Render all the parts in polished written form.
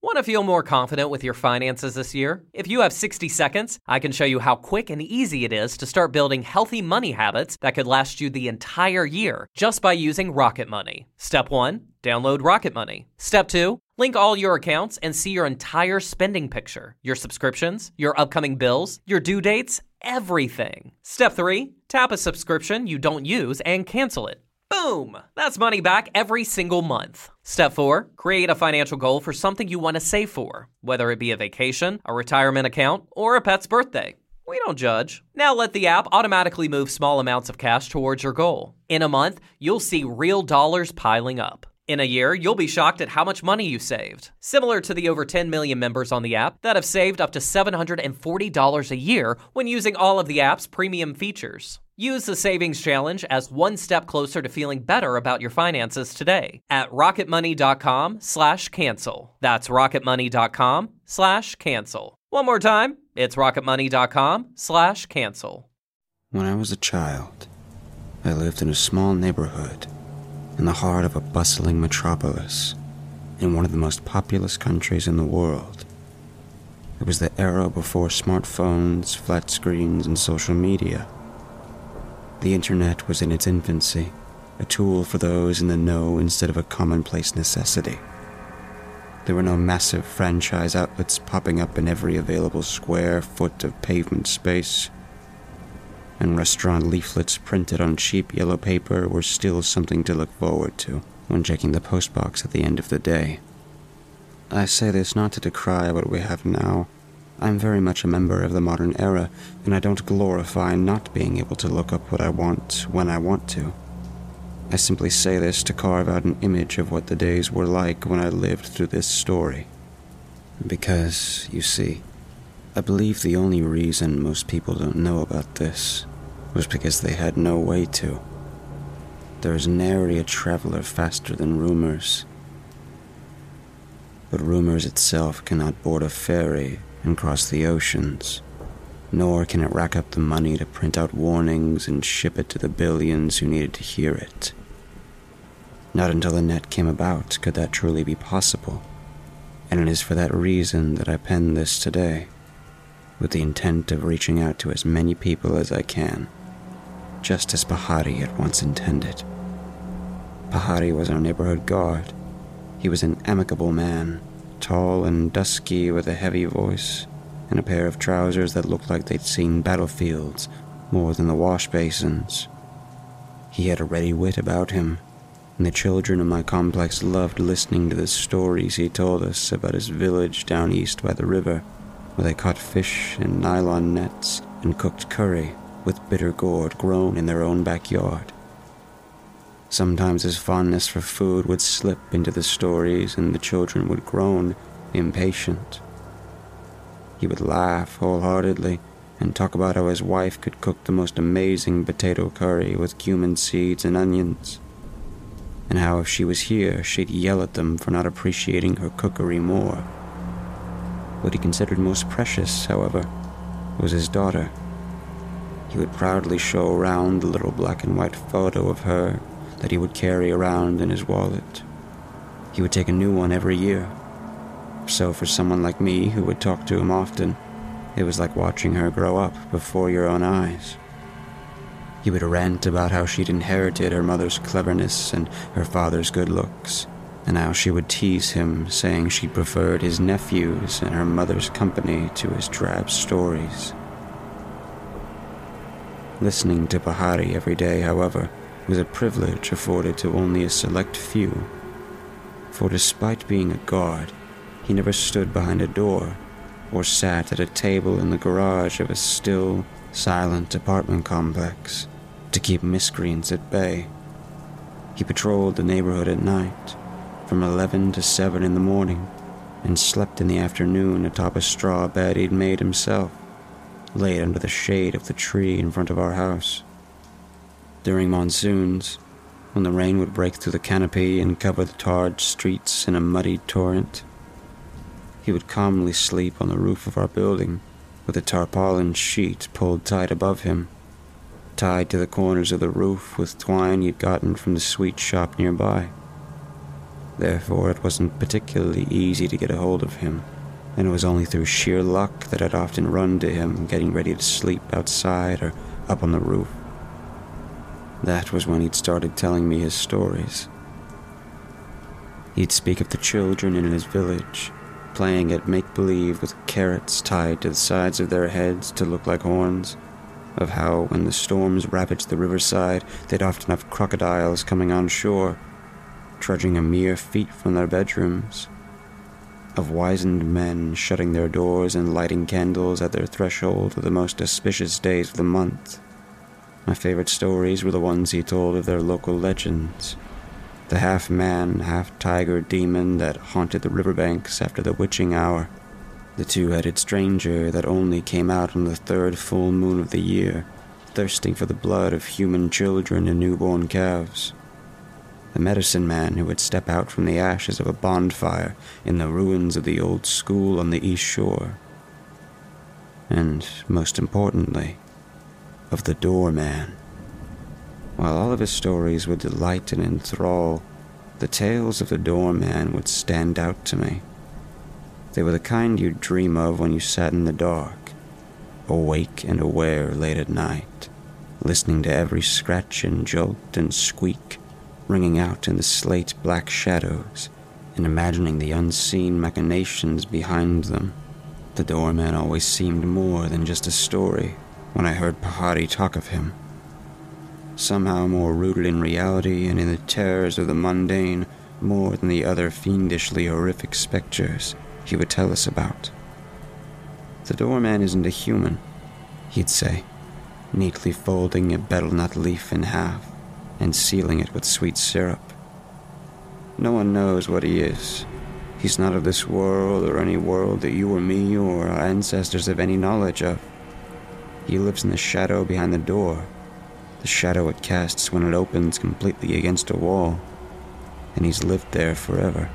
Want to feel more confident with your finances this year? If you have 60 seconds, I can show you how quick and easy it is to start building healthy money habits that could last you the entire year just by using Rocket Money. Step 1, download Rocket Money. Step 2, link all your accounts and see your entire spending picture, your subscriptions, your upcoming bills, your due dates, everything. Step 3, tap a subscription you don't use and cancel it. Boom! That's money back every single month. Step 4, create a financial goal for something you want to save for, whether it be a vacation, a retirement account, or a pet's birthday. We don't judge. Now let the app automatically move small amounts of cash towards your goal. In a month, you'll see real dollars piling up. In a year, you'll be shocked at how much money you saved. Similar to the over 10 million members on the app that have saved up to $740 a year when using all of the app's premium features. Use the Savings Challenge as one step closer to feeling better about your finances today at rocketmoney.com/cancel. That's rocketmoney.com/cancel. One more time, it's rocketmoney.com/cancel. When I was a child, I lived in a small neighborhood in the heart of a bustling metropolis in one of the most populous countries in the world. It was the era before smartphones, flat screens, and social media. The internet was in its infancy, a tool for those in the know instead of a commonplace necessity. There were no massive franchise outlets popping up in every available square foot of pavement space, and restaurant leaflets printed on cheap yellow paper were still something to look forward to when checking the postbox at the end of the day. I say this not to decry what we have now. I'm very much a member of the modern era, and I don't glorify not being able to look up what I want when I want to. I simply say this to carve out an image of what the days were like when I lived through this story. Because, you see, I believe the only reason most people don't know about this was because they had no way to. There is nary a traveler faster than rumors. But rumors itself cannot board a ferry and cross the oceans, nor can it rack up the money to print out warnings and ship it to the billions who needed to hear it. Not until the net came about could that truly be possible, and it is for that reason that I pen this today, with the intent of reaching out to as many people as I can, just as Pahari had once intended. Pahari was our neighborhood guard. He was an amicable man, tall and dusky with a heavy voice, and a pair of trousers that looked like they'd seen battlefields more than the wash basins. He had a ready wit about him, and the children in my complex loved listening to the stories he told us about his village down east by the river, where they caught fish in nylon nets and cooked curry with bitter gourd grown in their own backyard. Sometimes his fondness for food would slip into the stories and the children would groan, impatient. He would laugh wholeheartedly and talk about how his wife could cook the most amazing potato curry with cumin seeds and onions, and how if she was here she'd yell at them for not appreciating her cookery more. What he considered most precious, however, was his daughter. He would proudly show around the little black and white photo of her that he would carry around in his wallet. He would take a new one every year. So for someone like me who would talk to him often, it was like watching her grow up before your own eyes. He would rant about how she'd inherited her mother's cleverness and her father's good looks, and how she would tease him, saying she preferred his nephews and her mother's company to his drab stories. Listening to Pahari every day, however, was a privilege afforded to only a select few, for despite being a guard, he never stood behind a door or sat at a table in the garage of a still, silent apartment complex to keep miscreants at bay. He patrolled the neighborhood at night, from 11 to 7 in the morning, and slept in the afternoon atop a straw bed he'd made himself, laid under the shade of the tree in front of our house. During monsoons, when the rain would break through the canopy and cover the tarred streets in a muddy torrent, he would calmly sleep on the roof of our building with a tarpaulin sheet pulled tight above him, tied to the corners of the roof with twine he'd gotten from the sweet shop nearby. Therefore, it wasn't particularly easy to get a hold of him, and it was only through sheer luck that I'd often run to him getting ready to sleep outside or up on the roof. That was when he'd started telling me his stories. He'd speak of the children in his village, playing at make-believe with carrots tied to the sides of their heads to look like horns, of how when the storms ravaged the riverside, they'd often have crocodiles coming on shore, trudging a mere feet from their bedrooms, of wizened men shutting their doors and lighting candles at their threshold of the most auspicious days of the month. My favorite stories were the ones he told of their local legends, the half-man, half-tiger demon that haunted the riverbanks after the witching hour, the two-headed stranger that only came out on the third full moon of the year, thirsting for the blood of human children and newborn calves, the medicine man who would step out from the ashes of a bonfire in the ruins of the old school on the East Shore, and, most importantly, of the doorman. While all of his stories would delight and enthrall, the tales of the doorman would stand out to me. They were the kind you'd dream of when you sat in the dark, awake and aware late at night, listening to every scratch and jolt and squeak ringing out in the slate-black shadows, and imagining the unseen machinations behind them. The doorman always seemed more than just a story when I heard Pahari talk of him. Somehow more rooted in reality and in the terrors of the mundane, more than the other fiendishly horrific specters he would tell us about. The doorman isn't a human, he'd say, neatly folding a betel-nut leaf in half and sealing it with sweet syrup. No one knows what he is. He's not of this world or any world that you or me or our ancestors have any knowledge of. He lives in the shadow behind the door, the shadow it casts when it opens completely against a wall, and he's lived there forever.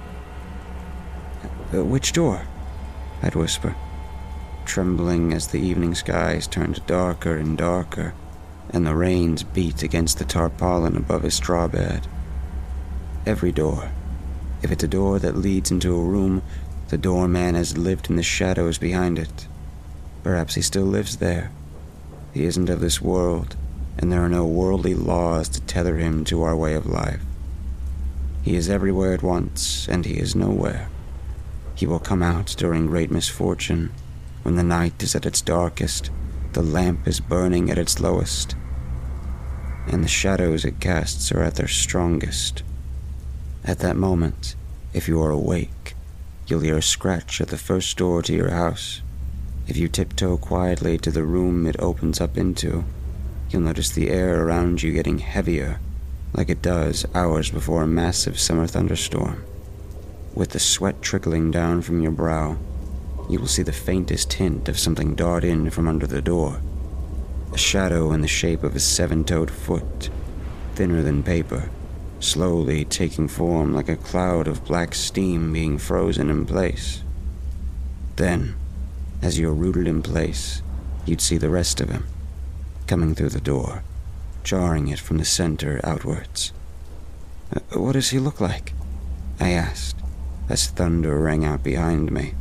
Which door? I'd whisper, trembling as the evening skies turned darker and darker, and the rains beat against the tarpaulin above his straw bed. Every door. If it's a door that leads into a room, the doorman has lived in the shadows behind it. Perhaps he still lives there. He isn't of this world, and there are no worldly laws to tether him to our way of life. He is everywhere at once, and he is nowhere. He will come out during great misfortune, when the night is at its darkest, the lamp is burning at its lowest, and the shadows it casts are at their strongest. At that moment, if you are awake, you'll hear a scratch at the first door to your house. If you tiptoe quietly to the room it opens up into, you'll notice the air around you getting heavier, like it does hours before a massive summer thunderstorm. With the sweat trickling down from your brow, you will see the faintest hint of something dart in from under the door. A shadow in the shape of a seven-toed foot, thinner than paper, slowly taking form like a cloud of black steam being frozen in place. Then, as you're rooted in place, you'd see the rest of him, coming through the door, jarring it from the center outwards. What does he look like? I asked, as thunder rang out behind me.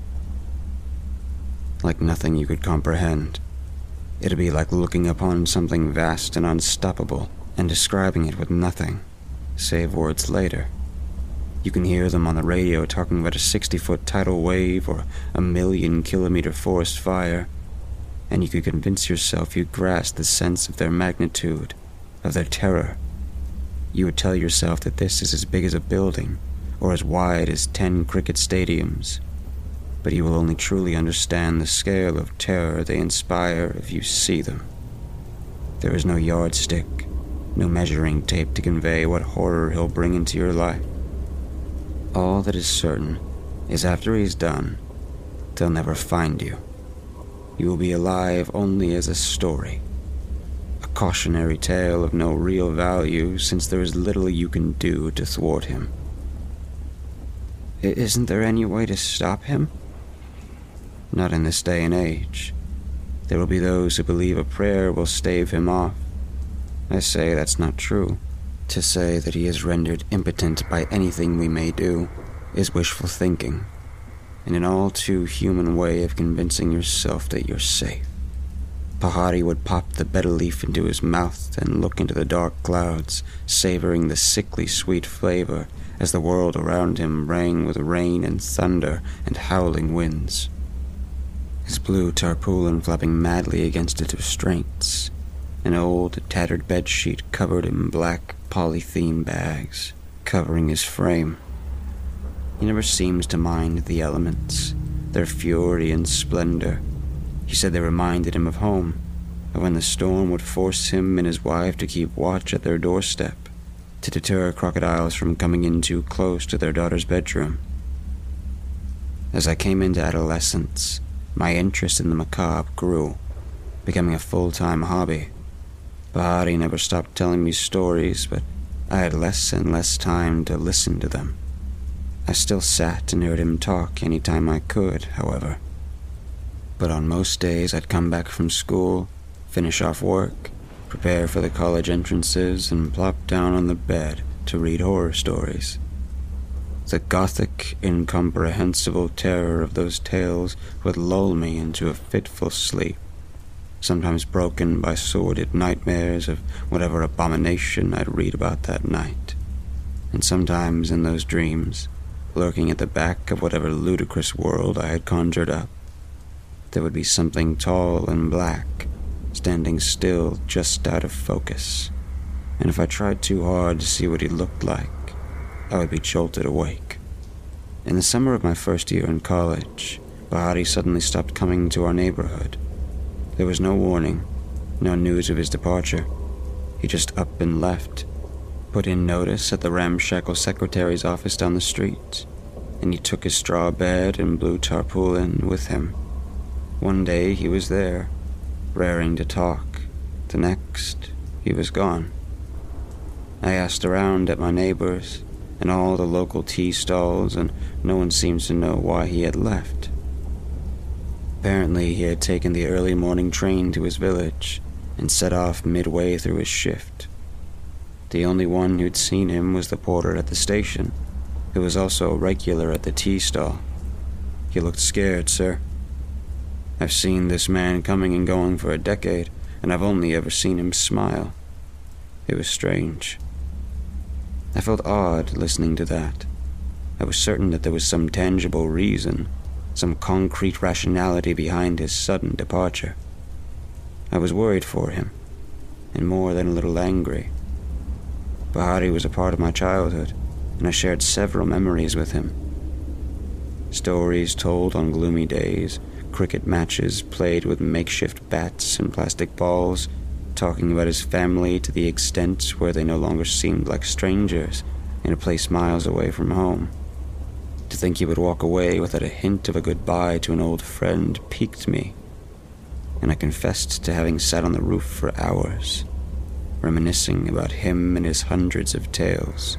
Like nothing you could comprehend. It'd be like looking upon something vast and unstoppable and describing it with nothing, save words later. You can hear them on the radio talking about a 60-foot tidal wave or a 1,000,000-kilometer forest fire, and you could convince yourself you'd grasp the sense of their magnitude, of their terror. You would tell yourself that this is as big as a building, or as wide as 10 cricket stadiums, but you will only truly understand the scale of terror they inspire if you see them. There is no yardstick, no measuring tape to convey what horror he'll bring into your life. All that is certain is after he's done, they'll never find you. You will be alive only as a story, a cautionary tale of no real value since there is little you can do to thwart him. Isn't there any way to stop him? Not in this day and age. There will be those who believe a prayer will stave him off. I say that's not true. To say that he is rendered impotent by anything we may do is wishful thinking, and an all too human way of convincing yourself that you're safe. Pahari would pop the betel leaf into his mouth and look into the dark clouds, savoring the sickly sweet flavor as the world around him rang with rain and thunder and howling winds. His blue tarpaulin flapping madly against its restraints, an old, tattered bedsheet covered in black polythene bags, covering his frame. He never seems to mind the elements, their fury and splendor. He said they reminded him of home, of when the storm would force him and his wife to keep watch at their doorstep, to deter crocodiles from coming in too close to their daughter's bedroom. As I came into adolescence, my interest in the macabre grew, becoming a full-time hobby. Pahari never stopped telling me stories, but I had less and less time to listen to them. I still sat and heard him talk any time I could, however. But on most days I'd come back from school, finish off work, prepare for the college entrances, and plop down on the bed to read horror stories. The gothic, incomprehensible terror of those tales would lull me into a fitful sleep, sometimes broken by sordid nightmares of whatever abomination I'd read about that night. And sometimes in those dreams, lurking at the back of whatever ludicrous world I had conjured up, there would be something tall and black, standing still just out of focus. And if I tried too hard to see what he looked like, I would be jolted awake. In the summer of my first year in college, Pahari suddenly stopped coming to our neighborhood. There was no warning, no news of his departure. He just up and left, put in notice at the ramshackle secretary's office down the street, and he took his straw bed and blue tarpaulin with him. One day he was there, raring to talk. The next, he was gone. I asked around at my neighbors and all the local tea stalls, and no one seems to know why he had left. Apparently, he had taken the early morning train to his village and set off midway through his shift. The only one who'd seen him was the porter at the station, who was also a regular at the tea stall. He looked scared, sir. I've seen this man coming and going for a decade, and I've only ever seen him smile. It was strange. I felt odd listening to that. I was certain that there was some tangible reason, some concrete rationality behind his sudden departure. I was worried for him, and more than a little angry. Pahari was a part of my childhood, and I shared several memories with him. Stories told on gloomy days, cricket matches played with makeshift bats and plastic balls, talking about his family to the extent where they no longer seemed like strangers in a place miles away from home. To think he would walk away without a hint of a goodbye to an old friend piqued me, and I confessed to having sat on the roof for hours, reminiscing about him and his hundreds of tales.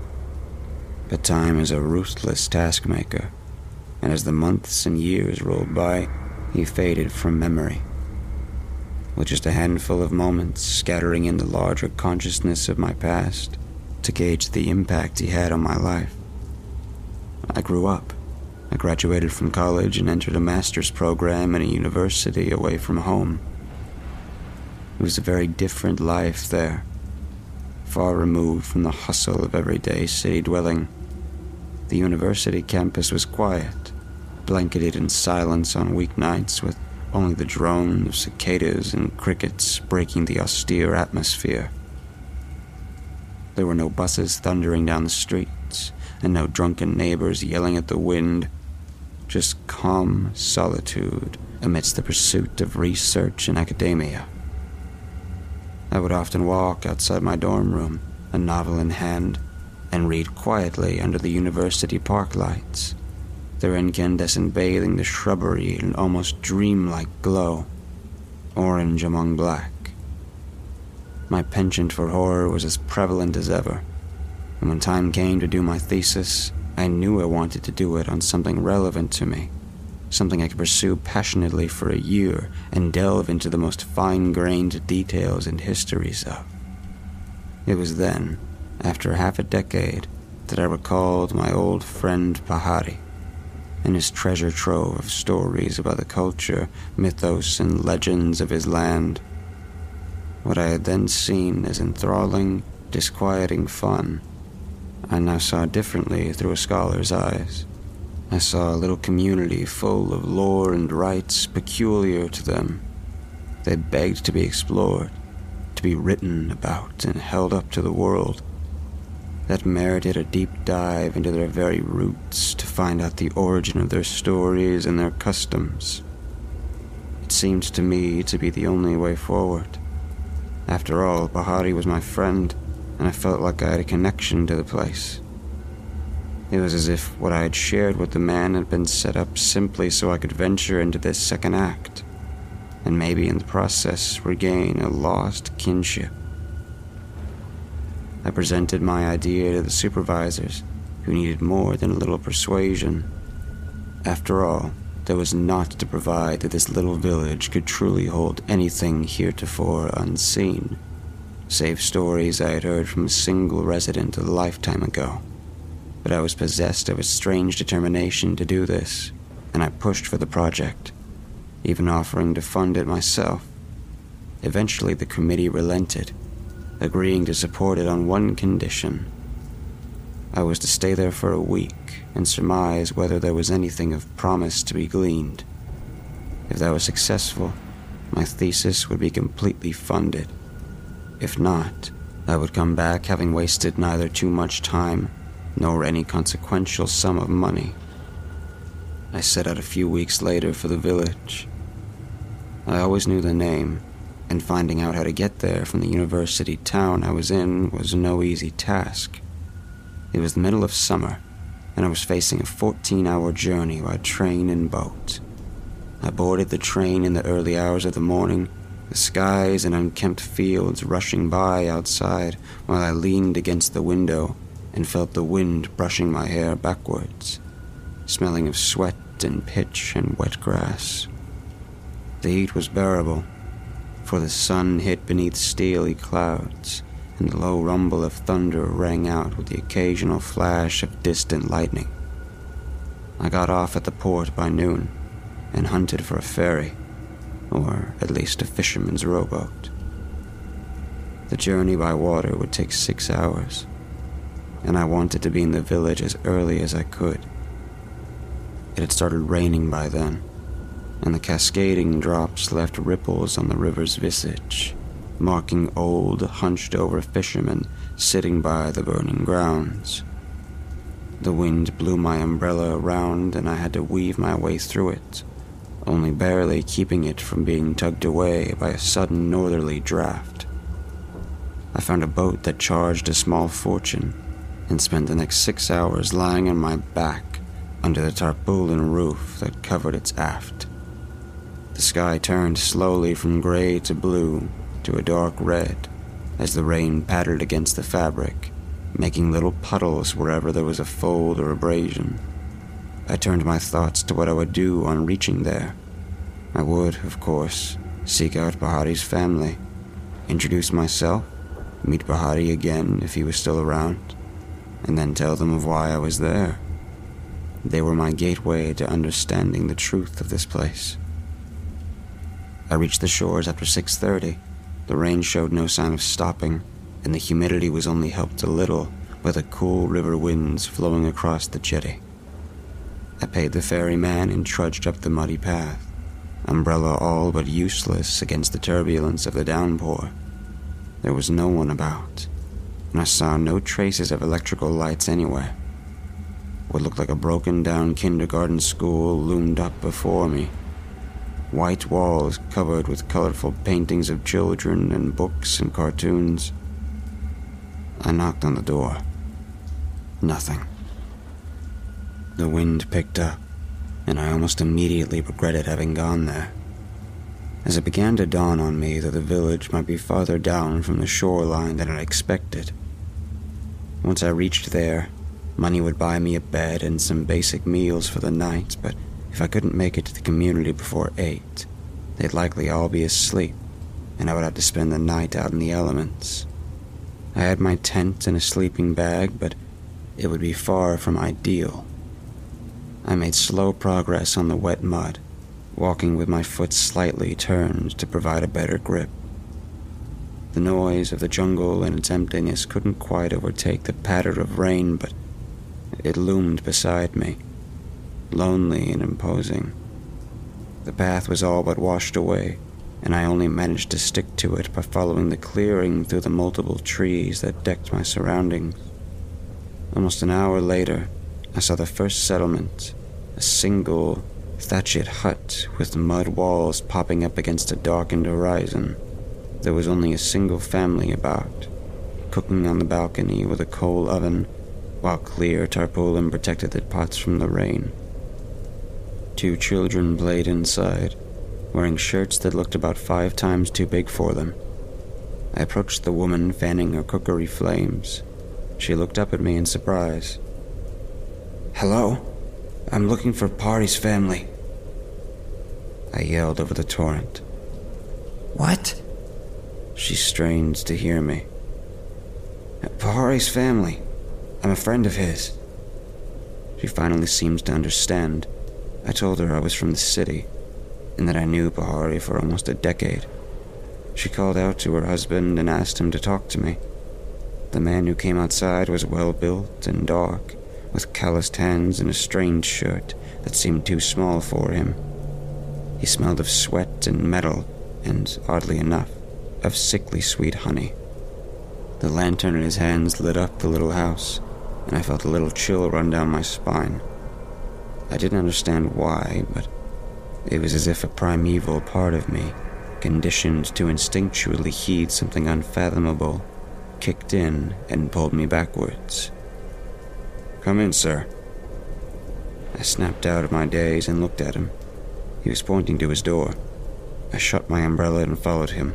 But time is a ruthless taskmaker, and as the months and years rolled by, he faded from memory, with just a handful of moments scattering in the larger consciousness of my past to gauge the impact he had on my life. I grew up. I graduated from college and entered a master's program at a university away from home. It was a very different life there, far removed from the hustle of everyday city dwelling. The university campus was quiet, blanketed in silence on weeknights, with only the drone of cicadas and crickets breaking the austere atmosphere. There were no buses thundering down the streets, and no drunken neighbors yelling at the wind, just calm solitude amidst the pursuit of research and academia. I would often walk outside my dorm room, a novel in hand, and read quietly under the university park lights, their incandescent bathing the shrubbery in an almost dreamlike glow, orange among black. My penchant for horror was as prevalent as ever, and when time came to do my thesis, I knew I wanted to do it on something relevant to me, something I could pursue passionately for a year and delve into the most fine-grained details and histories of. It was then, after half a decade, that I recalled my old friend Pahari and his treasure trove of stories about the culture, mythos, and legends of his land. What I had then seen as enthralling, disquieting fun, I now saw differently through a scholar's eyes. I saw a little community full of lore and rites peculiar to them. They begged to be explored, to be written about and held up to the world. That merited a deep dive into their very roots to find out the origin of their stories and their customs. It seemed to me to be the only way forward. After all, Pahari was my friend, and I felt like I had a connection to the place. It was as if what I had shared with the man had been set up simply so I could venture into this second act, and maybe in the process regain a lost kinship. I presented my idea to the supervisors, who needed more than a little persuasion. After all, there was naught to provide that this little village could truly hold anything heretofore unseen, save stories I had heard from a single resident a lifetime ago. But I was possessed of a strange determination to do this, and I pushed for the project, even offering to fund it myself. Eventually the committee relented, agreeing to support it on one condition. I was to stay there for a week and surmise whether there was anything of promise to be gleaned. If that was successful, my thesis would be completely funded. If not, I would come back having wasted neither too much time nor any consequential sum of money. I set out a few weeks later for the village. I always knew the name, and finding out how to get there from the university town I was in was no easy task. It was the middle of summer, and I was facing a 14-hour journey by train and boat. I boarded the train in the early hours of the morning, the skies and unkempt fields rushing by outside while I leaned against the window and felt the wind brushing my hair backwards, smelling of sweat and pitch and wet grass. The heat was bearable, for the sun hid beneath steely clouds, and the low rumble of thunder rang out with the occasional flash of distant lightning. I got off at the port by noon, and hunted for a ferry, or at least a fisherman's rowboat. The journey by water would take 6 hours, and I wanted to be in the village as early as I could. It had started raining by then, and the cascading drops left ripples on the river's visage, marking old, hunched-over fishermen sitting by the burning grounds. The wind blew my umbrella around, and I had to weave my way through it, only barely keeping it from being tugged away by a sudden northerly draft. I found a boat that charged a small fortune, and spent the next 6 hours lying on my back under the tarpaulin roof that covered its aft. The sky turned slowly from gray to blue to a dark red as the rain pattered against the fabric, making little puddles wherever there was a fold or abrasion. I turned my thoughts to what I would do on reaching there. I would, of course, seek out Pahari's family, introduce myself, meet Pahari again if he was still around, and then tell them of why I was there. They were my gateway to understanding the truth of this place. I reached the shores after 6:30. The rain showed no sign of stopping, and the humidity was only helped a little by the cool river winds flowing across the jetty. I paid the ferryman and trudged up the muddy path, umbrella all but useless against the turbulence of the downpour. There was no one about, and I saw no traces of electrical lights anywhere. What looked like a broken-down kindergarten school loomed up before me. White walls covered with colorful paintings of children and books and cartoons. I knocked on the door. Nothing. The wind picked up, and I almost immediately regretted having gone there, as it began to dawn on me that the village might be farther down from the shoreline than I expected. Once I reached there, money would buy me a bed and some basic meals for the night, but if I couldn't make it to the community before 8, they'd likely all be asleep, and I would have to spend the night out in the elements. I had my tent and a sleeping bag, but it would be far from ideal. I made slow progress on the wet mud, walking with my foot slightly turned to provide a better grip. The noise of the jungle and its emptiness couldn't quite overtake the patter of rain, but it loomed beside me, lonely and imposing. The path was all but washed away, and I only managed to stick to it by following the clearing through the multiple trees that decked my surroundings. Almost an hour later, I saw the first settlement, a single, thatched hut with mud walls popping up against a darkened horizon. There was only a single family about, cooking on the balcony with a coal oven, while clear tarpaulin protected the pots from the rain. 2 children played inside, wearing shirts that looked about 5 times too big for them. I approached the woman fanning her cookery flames. She looked up at me in surprise. "Hello? I'm looking for Pahari's family." I yelled over the torrent. "What?" She strained to hear me. "Pahari's family. I'm a friend of his." She finally seems to understand. I told her I was from the city, and that I knew Pahari for almost a decade. She called out to her husband and asked him to talk to me. The man who came outside was well-built and dark, with calloused hands and a strange shirt that seemed too small for him. He smelled of sweat and metal, and, oddly enough, of sickly sweet honey. The lantern in his hands lit up the little house, and I felt a little chill run down my spine. I didn't understand why, but it was as if a primeval part of me, conditioned to instinctually heed something unfathomable, kicked in and pulled me backwards. "Come in, sir." I snapped out of my daze and looked at him. He was pointing to his door. I shut my umbrella and followed him.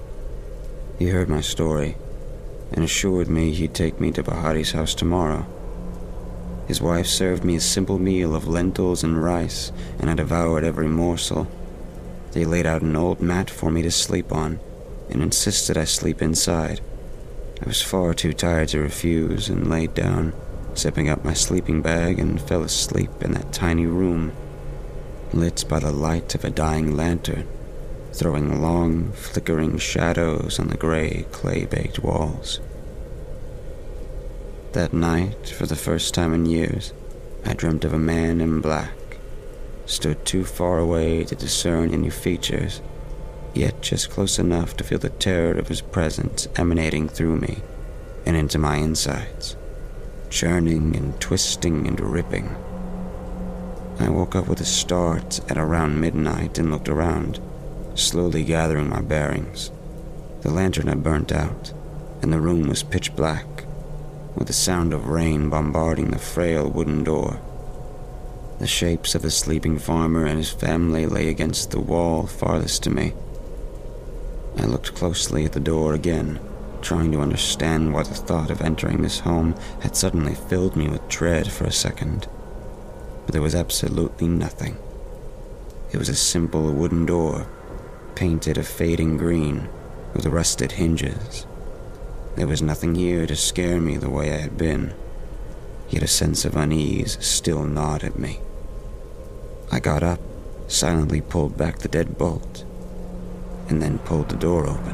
He heard my story and assured me he'd take me to Pahari's house tomorrow. His wife served me a simple meal of lentils and rice, and I devoured every morsel. They laid out an old mat for me to sleep on and insisted I sleep inside. I was far too tired to refuse and laid down, zipping up my sleeping bag, and fell asleep in that tiny room, lit by the light of a dying lantern, throwing long, flickering shadows on the gray, clay-baked walls. That night, for the first time in years, I dreamt of a man in black, stood too far away to discern any features, yet just close enough to feel the terror of his presence emanating through me and into my insides, churning and twisting and ripping. I woke up with a start at around midnight and looked around, slowly gathering my bearings. The lantern had burnt out, and the room was pitch black, with the sound of rain bombarding the frail wooden door. The shapes of the sleeping farmer and his family lay against the wall farthest to me. I looked closely at the door again, trying to understand why the thought of entering this home had suddenly filled me with dread for a second. But there was absolutely nothing. It was a simple wooden door, painted a fading green, with rusted hinges. There was nothing here to scare me the way I had been, yet a sense of unease still gnawed at me. I got up, silently pulled back the dead bolt, and then pulled the door open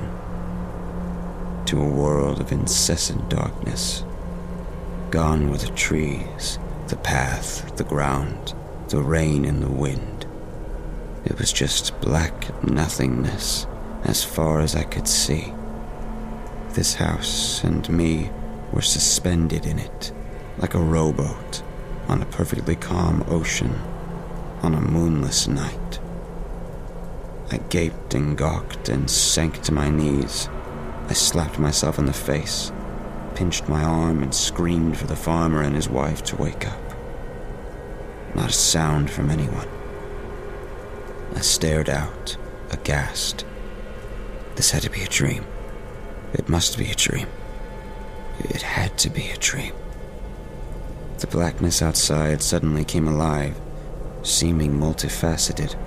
to a world of incessant darkness. Gone were the trees, the path, the ground, the rain and the wind. It was just black nothingness as far as I could see. This house and me were suspended in it, like a rowboat on a perfectly calm ocean on a moonless night. I gaped and gawked and sank to my knees. I slapped myself in the face, pinched my arm, and screamed for the farmer and his wife to wake up. Not a sound from anyone. I stared out, aghast. This had to be a dream. It must be a dream. It had to be a dream. The blackness outside suddenly came alive, seeming multifaceted.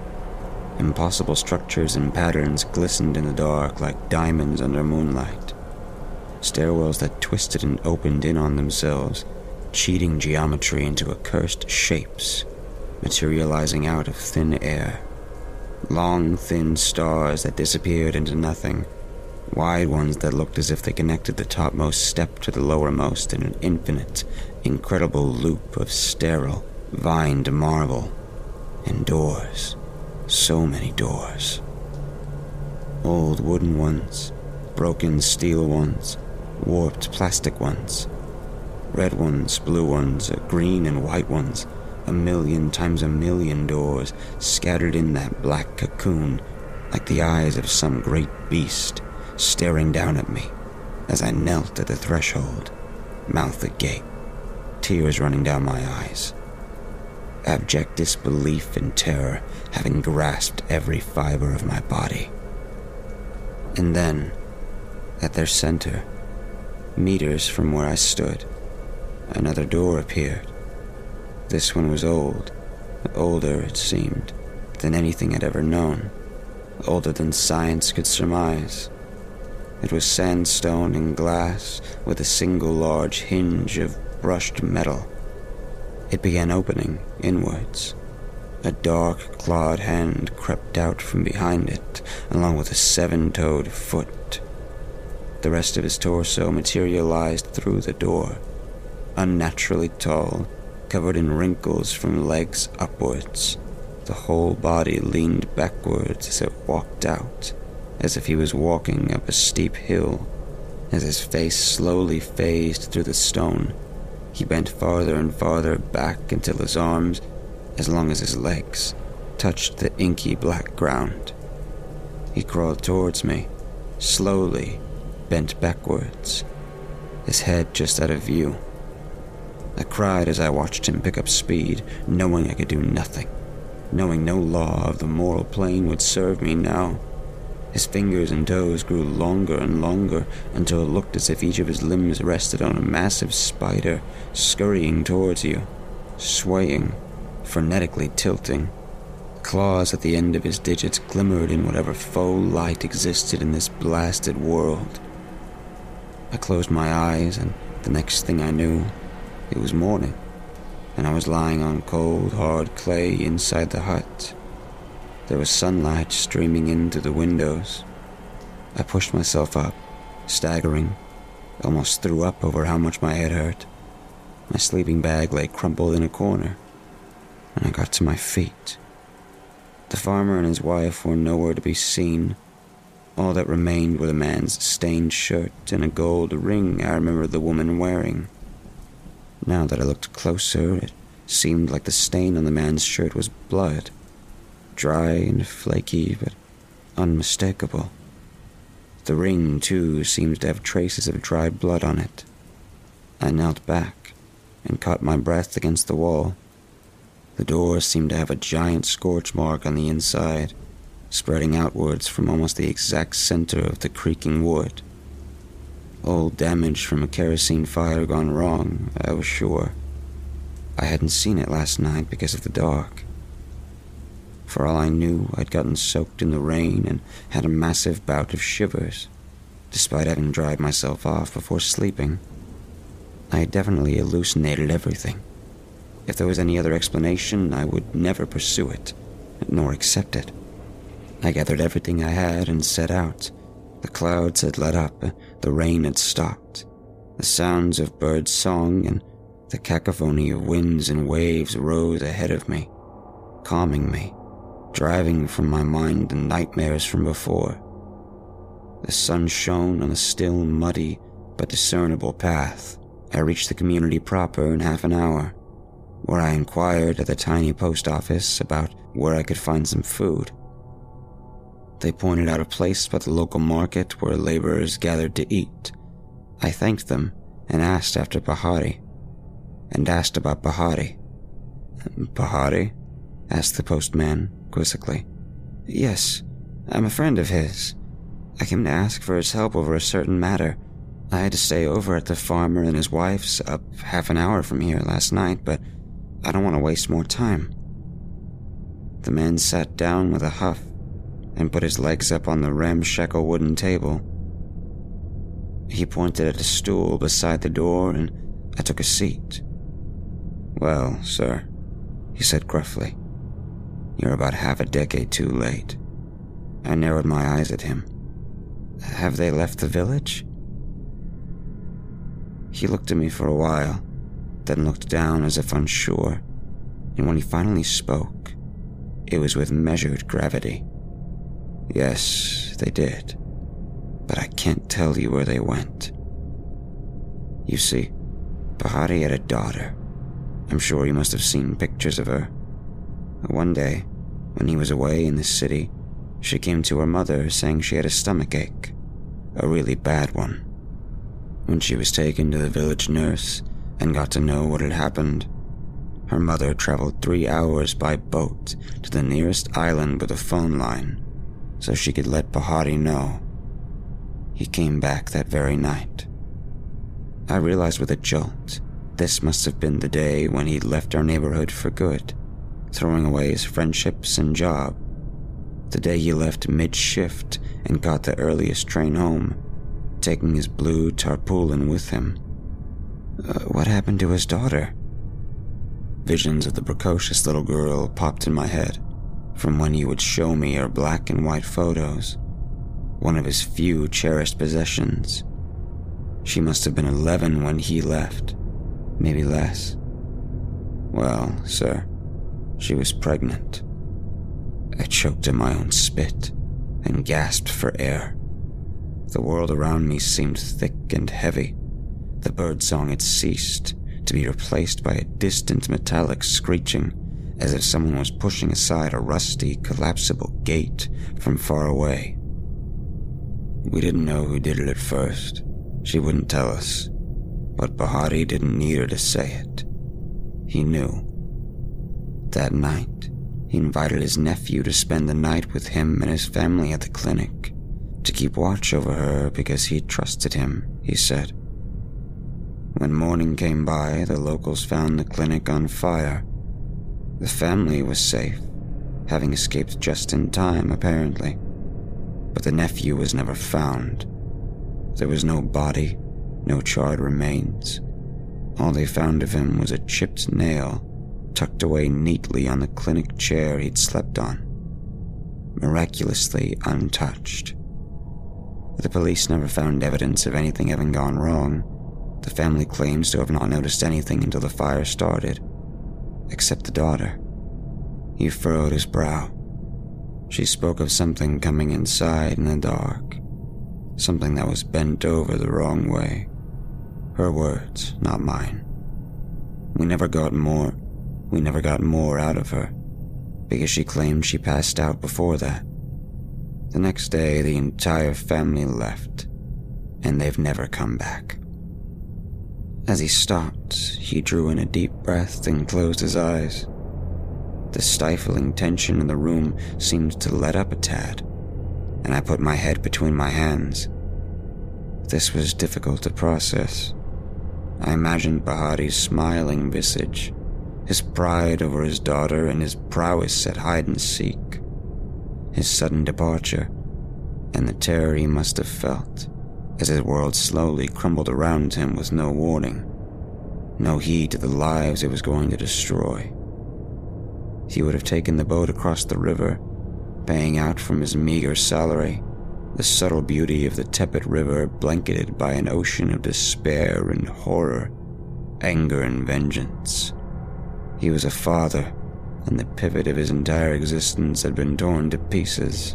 Impossible structures and patterns glistened in the dark like diamonds under moonlight. stairwells that twisted and opened in on themselves, cheating geometry into accursed shapes, materializing out of thin air. Long, thin stars that disappeared into nothing, wide ones that looked as if they connected the topmost step to the lowermost in an infinite, incredible loop of sterile, vined marble, and doors, so many doors. Old wooden ones, broken steel ones, warped plastic ones, red ones, blue ones, green and white ones, 1,000,000 times 1,000,000 doors scattered in that black cocoon, like the eyes of some great beast staring down at me as I knelt at the threshold, mouth agape, tears running down my eyes. Abject disbelief and terror having grasped every fiber of my body. And then, at their center, meters from where I stood, another door appeared. This one was old, older, it seemed, than anything I'd ever known, older than science could surmise. It was sandstone and glass with a single large hinge of brushed metal. It began opening inwards. A dark, clawed hand crept out from behind it, along with a 7-toed foot. The rest of his torso materialized through the door, unnaturally tall, covered in wrinkles from legs upwards. The whole body leaned backwards as it walked out, as if he was walking up a steep hill. As his face slowly phased through the stone, he bent farther and farther back until his arms, as long as his legs, touched the inky black ground. He crawled towards me, slowly, bent backwards, his head just out of view. I cried as I watched him pick up speed, knowing I could do nothing, knowing no law of the moral plane would serve me now. His fingers and toes grew longer and longer until it looked as if each of his limbs rested on a massive spider scurrying towards you, swaying, frenetically tilting. Claws at the end of his digits glimmered in whatever faux light existed in this blasted world. I closed my eyes, and the next thing I knew, it was morning, and I was lying on cold, hard clay inside the hut. There was sunlight streaming in through the windows. I pushed myself up, staggering, almost threw up over how much my head hurt. My sleeping bag lay crumpled in a corner, and I got to my feet. The farmer and his wife were nowhere to be seen. All that remained were the man's stained shirt and a gold ring I remember the woman wearing. Now that I looked closer, it seemed like the stain on the man's shirt was blood. Dry and flaky, but unmistakable. The ring, too, seemed to have traces of dried blood on it. I knelt back and caught my breath against the wall. The door seemed to have a giant scorch mark on the inside, spreading outwards from almost the exact center of the creaking wood. Old damage from a kerosene fire gone wrong, I was sure. I hadn't seen it last night because of the dark. For all I knew, I'd gotten soaked in the rain and had a massive bout of shivers, despite having dried myself off before sleeping. I had definitely hallucinated everything. If there was any other explanation, I would never pursue it, nor accept it. I gathered everything I had and set out. The clouds had let up, the rain had stopped. The sounds of bird song and the cacophony of winds and waves rose ahead of me, calming me, driving from my mind the nightmares from before. The sun shone on a still muddy but discernible path. I reached the community proper in half an hour, where I inquired at the tiny post office about where I could find some food. They pointed out a place by the local market where laborers gathered to eat. I thanked them and asked after Bahari, and asked about Bahari. Bahari? Asked the postman quizzically. Yes, I'm a friend of his. I came to ask for his help over a certain matter. I had to stay over at the farmer and his wife's up half an hour from here last night, but I don't want to waste more time. The man sat down with a huff and put his legs up on the ramshackle wooden table. He pointed at a stool beside the door, and I took a seat. "Well, sir," he said gruffly, "you're about half a decade too late." I narrowed my eyes at him. "Have they left the village?" He looked at me for a while, then looked down as if unsure, and when he finally spoke, it was with measured gravity. "Yes, they did, but I can't tell you where they went. You see, Bahari had a daughter. I'm sure you must have seen pictures of her. One day, when he was away in the city, she came to her mother saying she had a stomachache, a really bad one. When she was taken to the village nurse and got to know what had happened, her mother traveled 3 hours by boat to the nearest island with a phone line so she could let Bahari know. He came back that very night. I realized with a jolt this must have been the day when he'd left our neighborhood for good, throwing away his friendships and job. The day he left mid-shift and got the earliest train home, taking his blue tarpaulin with him. What happened to his daughter? Visions of the precocious little girl popped in my head from when he would show me her black and white photos, one of his few cherished possessions. She must have been 11 when he left, maybe less. Well, sir, she was pregnant. I choked in my own spit and gasped for air. The world around me seemed thick and heavy. The birdsong had ceased, to be replaced by a distant metallic screeching, as if someone was pushing aside a rusty, collapsible gate from far away. We didn't know who did it at first. She wouldn't tell us, but Bahari didn't need her to say it. He knew. That night, he invited his nephew to spend the night with him and his family at the clinic, to keep watch over her because he trusted him, he said. When morning came by, the locals found the clinic on fire. The family was safe, having escaped just in time, apparently. But the nephew was never found. There was no body, no charred remains. All they found of him was a chipped nail tucked away neatly on the clinic chair he'd slept on, miraculously untouched. The police never found evidence of anything having gone wrong. The family claims to have not noticed anything until the fire started, except the daughter. He furrowed his brow. She spoke of something coming inside in the dark, something that was bent over the wrong way. Her words, not mine. We never got more out of her, because she claimed she passed out before that. The next day, the entire family left, and they've never come back. As he stopped, he drew in a deep breath and closed his eyes. The stifling tension in the room seemed to let up a tad, and I put my head between my hands. This was difficult to process. I imagined Bahari's smiling visage, his pride over his daughter and his prowess at hide-and-seek, his sudden departure, and the terror he must have felt as his world slowly crumbled around him with no warning, no heed to the lives it was going to destroy. He would have taken the boat across the river, paying out from his meager salary, the subtle beauty of the tepid river blanketed by an ocean of despair and horror, anger and vengeance. He was a father, and the pivot of his entire existence had been torn to pieces,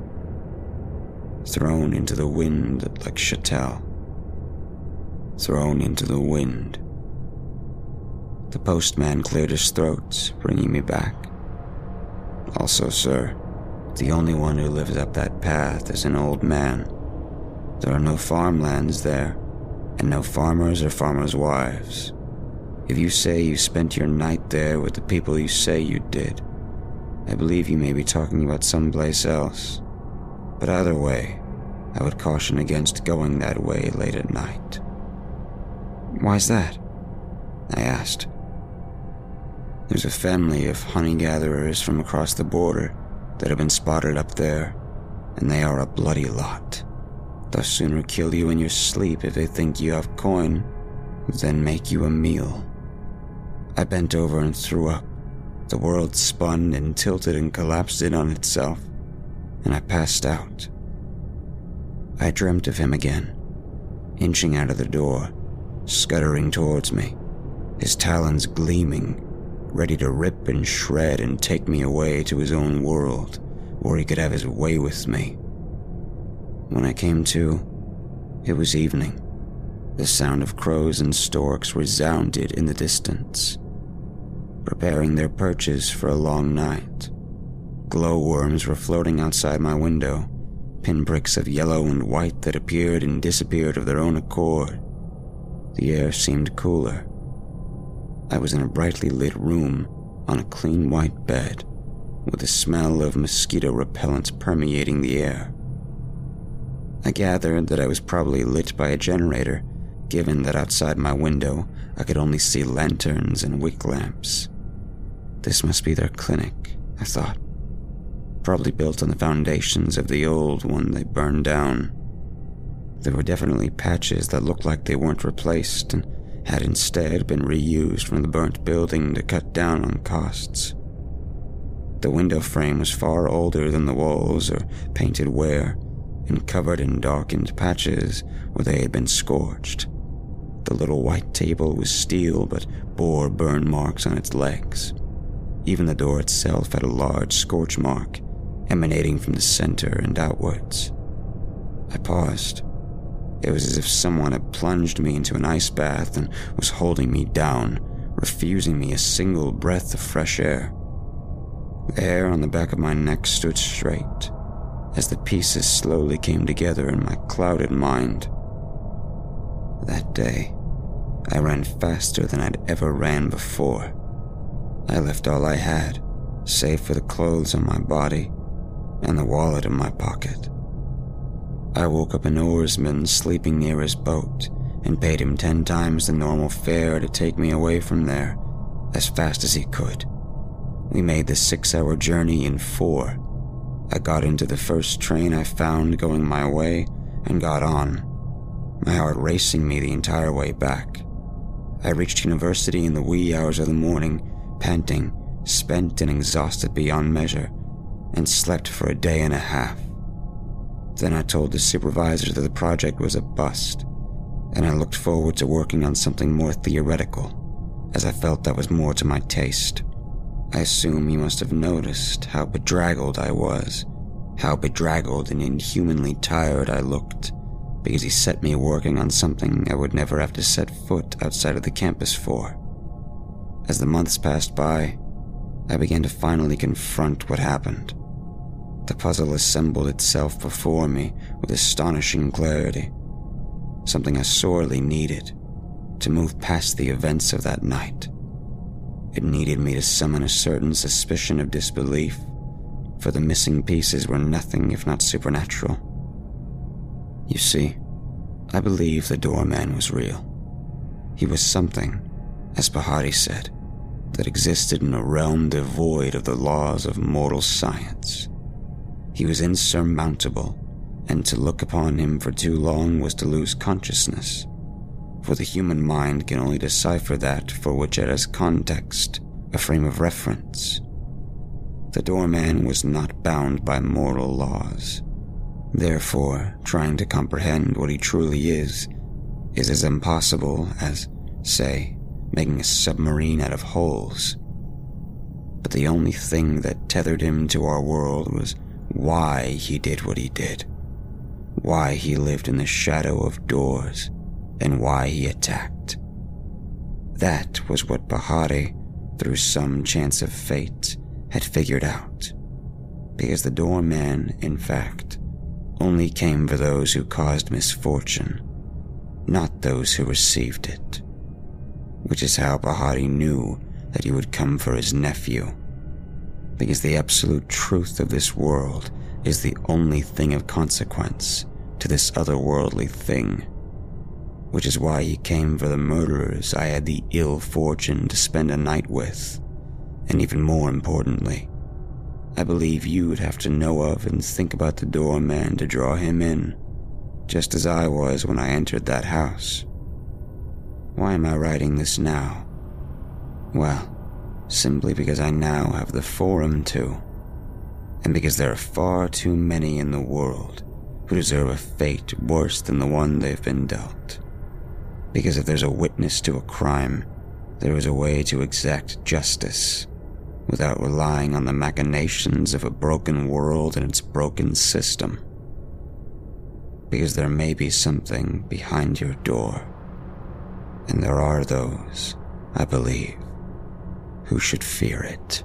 thrown into the wind like chattel. Thrown into the wind. The postman cleared his throat, bringing me back. Also, sir, the only one who lives up that path is an old man. There are no farmlands there, and no farmers or farmers' wives. If you say you spent your night there with the people you say you did, I believe you may be talking about someplace else. But either way, I would caution against going that way late at night. Why's that? I asked. There's a family of honey-gatherers from across the border that have been spotted up there, and they are a bloody lot. They'll sooner kill you in your sleep if they think you have coin than make you a meal. I bent over and threw up. The world spun and tilted and collapsed in on itself, and I passed out. I dreamt of him again, inching out of the door, scuttering towards me, his talons gleaming, ready to rip and shred and take me away to his own world, where he could have his way with me. When I came to, it was evening. The sound of crows and storks resounded in the distance, preparing their perches for a long night. Glowworms were floating outside my window, pinpricks of yellow and white that appeared and disappeared of their own accord. The air seemed cooler. I was in a brightly lit room on a clean white bed, with the smell of mosquito repellent permeating the air. I gathered that I was probably lit by a generator, given that outside my window I could only see lanterns and wick lamps. This must be their clinic, I thought. Probably built on the foundations of the old one they burned down. There were definitely patches that looked like they weren't replaced and had instead been reused from the burnt building to cut down on costs. The window frame was far older than the walls or painted wear, and covered in darkened patches where they had been scorched. The little white table was steel but bore burn marks on its legs. Even the door itself had a large scorch mark emanating from the center and outwards. I paused. It was as if someone had plunged me into an ice bath and was holding me down, refusing me a single breath of fresh air. The hair on the back of my neck stood straight as the pieces slowly came together in my clouded mind. That day, I ran faster than I'd ever ran before. I left all I had, save for the clothes on my body and the wallet in my pocket. I woke up an oarsman sleeping near his boat and paid him 10 times the normal fare to take me away from there as fast as he could. We made the 6-hour journey in 4. I got into the first train I found going my way and got on, my heart racing me the entire way back. I reached university in the wee hours of the morning, panting, spent and exhausted beyond measure, and slept for a day and a half. Then I told the supervisor that the project was a bust, and I looked forward to working on something more theoretical, as I felt that was more to my taste. I assume he must have noticed how bedraggled I was, how bedraggled and inhumanly tired I looked, because he set me working on something I would never have to set foot outside of the campus for. As the months passed by, I began to finally confront what happened. The puzzle assembled itself before me with astonishing clarity, something I sorely needed to move past the events of that night. It needed me to summon a certain suspicion of disbelief, for the missing pieces were nothing if not supernatural. You see, I believe the doorman was real. He was something, as Bahati said, that existed in a realm devoid of the laws of mortal science. He was insurmountable, and to look upon him for too long was to lose consciousness, for the human mind can only decipher that for which it has context, a frame of reference. The doorman was not bound by mortal laws. Therefore, trying to comprehend what he truly is as impossible as, say, making a submarine out of holes. But the only thing that tethered him to our world was why he did what he did, why he lived in the shadow of doors, and why he attacked. That was what Bahati, through some chance of fate, had figured out. Because the doorman, in fact, only came for those who caused misfortune, not those who received it. Which is how Bahati knew that he would come for his nephew. Because the absolute truth of this world is the only thing of consequence to this otherworldly thing. Which is why he came for the murderers I had the ill fortune to spend a night with. And even more importantly, I believe you'd have to know of and think about the doorman to draw him in. just as I was when I entered that house. Why am I writing this now? Well, simply because I now have the forum to, and because there are far too many in the world who deserve a fate worse than the one they've been dealt. Because if there's a witness to a crime, there is a way to exact justice without relying on the machinations of a broken world and its broken system. Because there may be something behind your door, and there are those, I believe, who should fear it.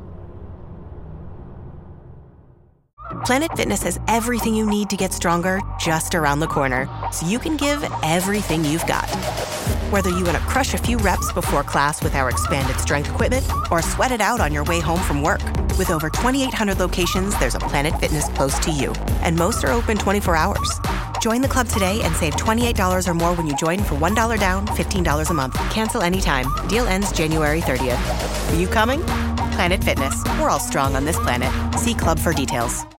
Planet Fitness has everything you need to get stronger just around the corner, so you can give everything you've got. Whether you want to crush a few reps before class with our expanded strength equipment or sweat it out on your way home from work. With over 2,800 locations, there's a Planet Fitness close to you, and most are open 24 hours. Join the club today and save $28 or more when you join for $1 down, $15 a month. Cancel anytime. Deal ends January 30th. Are you coming? Planet Fitness. We're all strong on this planet. See club for details.